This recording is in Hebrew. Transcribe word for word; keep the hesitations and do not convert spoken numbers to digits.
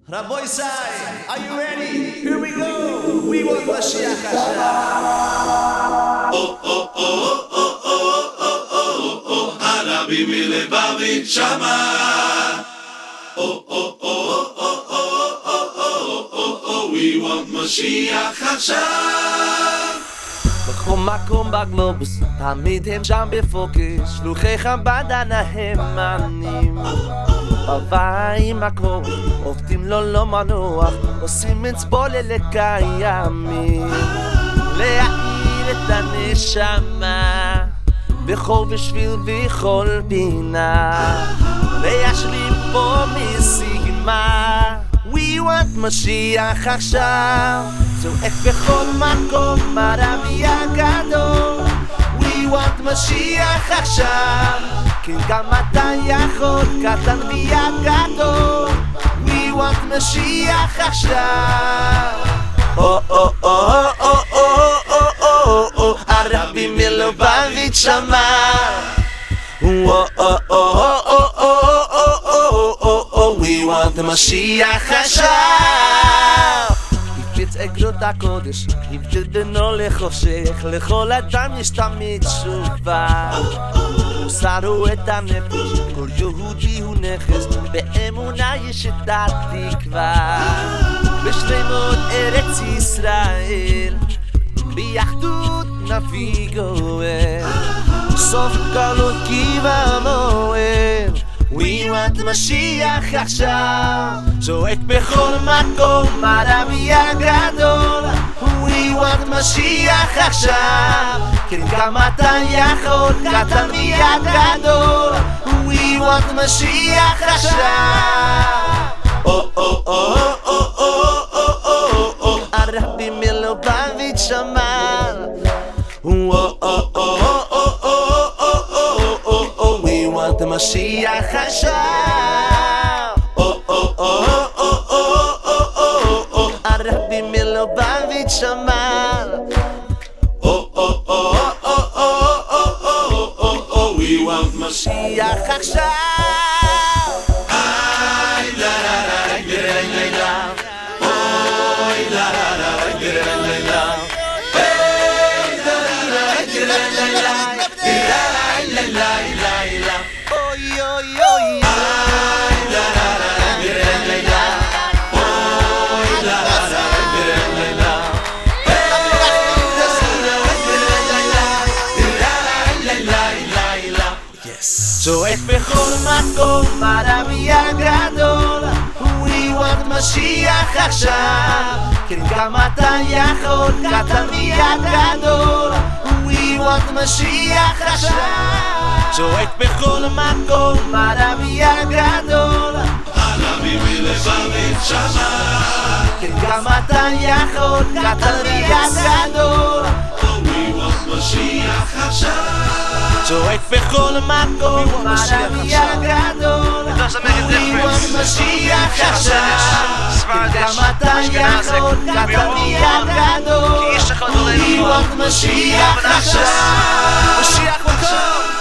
Rabbi Sai, are you ready? Here we go. We want Mashiach Hashem. Oh, oh, oh, oh, oh, oh, oh, oh, oh, Harabi Milevavit Shama. Oh, oh, oh, oh, oh, oh, oh, oh, oh, oh, we want Mashiach Hashem. בכל מקום בגלובוס, תמיד הם שם בפוקס, שלוחי חב"ד הנאמנים. בבאים הכל, עובדים לו לא מנוח, עושים מצפול לקיימים. להאיר את הנשמה, בכל בשביל וכל פינה, להשלים פה משימה. We want משיח עכשיו, זועק בכל מקום הרבי הגדול. We want משיח עכשיו, כן גם אתה יכול, קטן ויגדול. We want משיח עכשיו. או או או או או או או או הרבי מלובביץ' שמע. או או או או או או או או we want משיח עכשיו. הפציץ אגרות הקודש, הבדיל בינו לחושך, לכל אדם יש תמיד תשובה. מוסרו את הנפש, כל יהודי הוא נכס, באמונה יש את התקווה. בשלמות ארץ ישראל, ביחדות נביא גואל, סוף גלות קיבלנו אל. We want משיח עכשיו, זועק בכל מקום הרבי הגדול. We want משיח עכשיו, כן גם אתה יכול, קטן ויגדול. We want משיח עכשיו. או או או או או או או או הרבי מלובביץ' שמע. או או או או או או או we want משיח עכשיו. או או או או או או או הרבי מלובביץ' שמע. או או או או או או או we want משיח עכשיו. זועק בכל מקום הרבי הגדול. We want משיח עכשיו, כן גם אתה יכול, קטן ויגדול. We want משיח עכשיו, זועק בכל מקום הרבי הגדול. הרבי מלבביץ' שמע, כן גם אתה יכול, קטן ויגדול. We want משיח עכשיו, זועק בכל מקום הרבי הגדול. We want משיח עכשיו, גם אתה יכול, קטן ויגדול. We want משיח עכשיו, משיח מקום.